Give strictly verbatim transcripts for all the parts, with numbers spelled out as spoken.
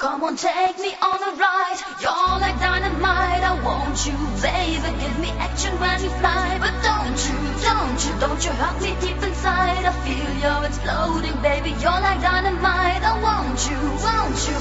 Come on, take me on a ride. You're like dynamite. I want you, baby. Give me action when you fly. But don't you, don't you, don't you hurt me deep inside. I feel you're exploding, baby. You're like dynamite. I want you, want you.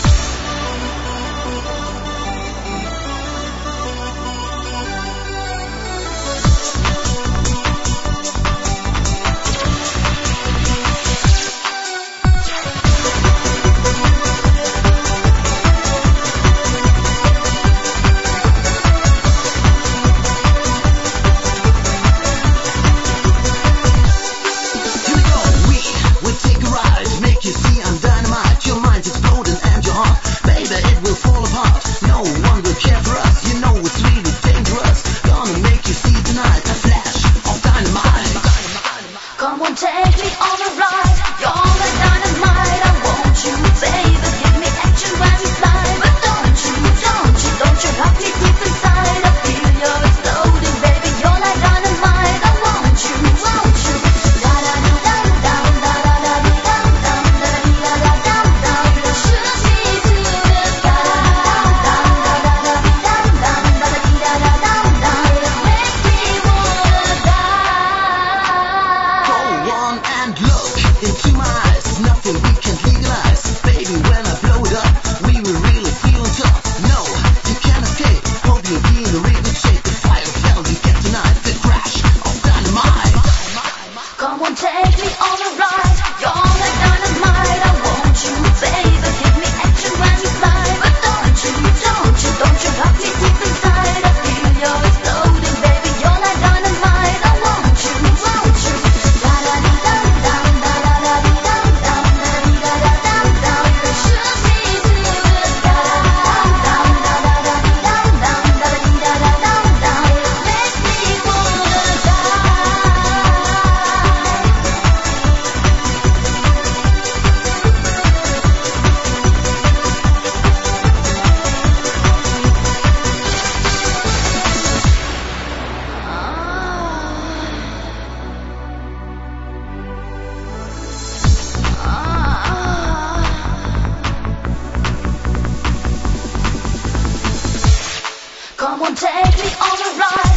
Come on, take me on a ride. You're like dynamite. I want you, baby. Give me action when you fly. But don't you, don't you, don't you hurt me deep inside. I feel you're exploding, baby. You're like dynamite. I want you, want you. Da da da da da da da da da da da da da da. Shoot me to the sky. Da da da da da da da da da da da. Make me wanna die. And look into my eyes, nothing we can't legalize. Baby, when I blow it up, we will really feel on top. No, you can't escape. Hope you'll be in a really good shape. The fire of hell you get tonight, the crash of dynamite. Come on, take me on a ride. You're like dynamite. I want you, baby. Give me action when you fly. But don't you, don't you, don't you hurt me deep inside. I feel you're exploding, baby. You're like dynamite. I want you, want you. Da da da da. Come on, take me on a ride.